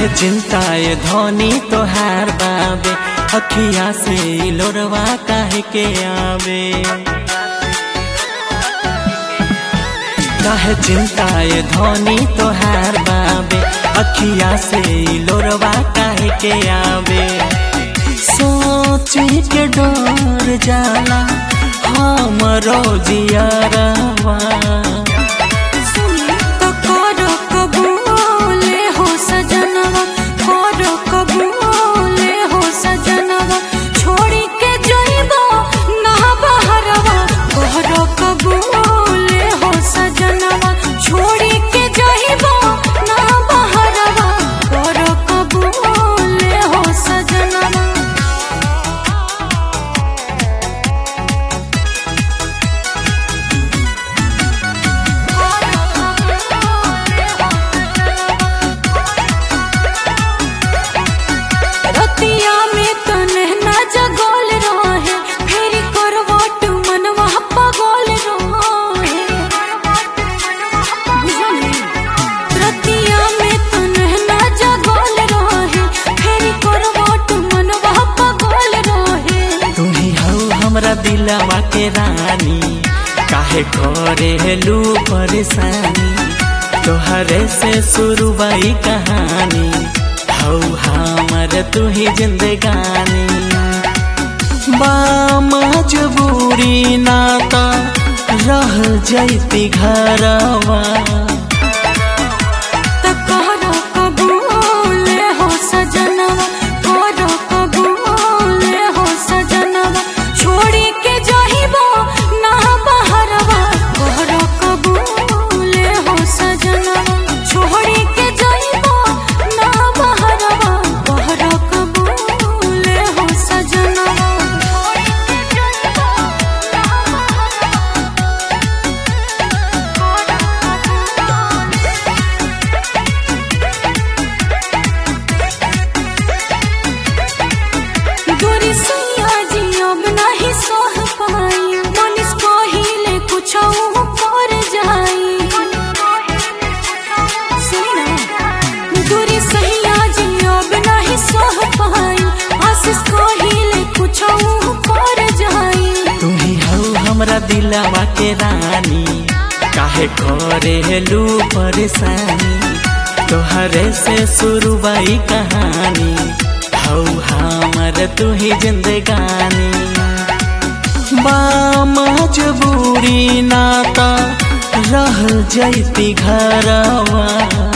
काहे चिंताए धोनी तोहार बाबे, अखिया से लोरवा काहे के आवे। काहे चिंताए धोनी तोहार बाबे, अखिया से लोरवा काहे के आवे। सोची के डर जाला हमरो जियरवा, हमरा दिलवा के रानी काहे करेलू परेशानी। तोहरे से शुरू बाई कहानी, हौ हमर तू ही जिंदगानी। मजबूरी नाता रह जैती घरवा, हमरा दिलवा के रानी काहे करेलू परेशानी। तोहरे से शुरू बाई कहानी, हौ हमर तू ही जिंदगानी। मजबूरी नाता रह जैती घरवा।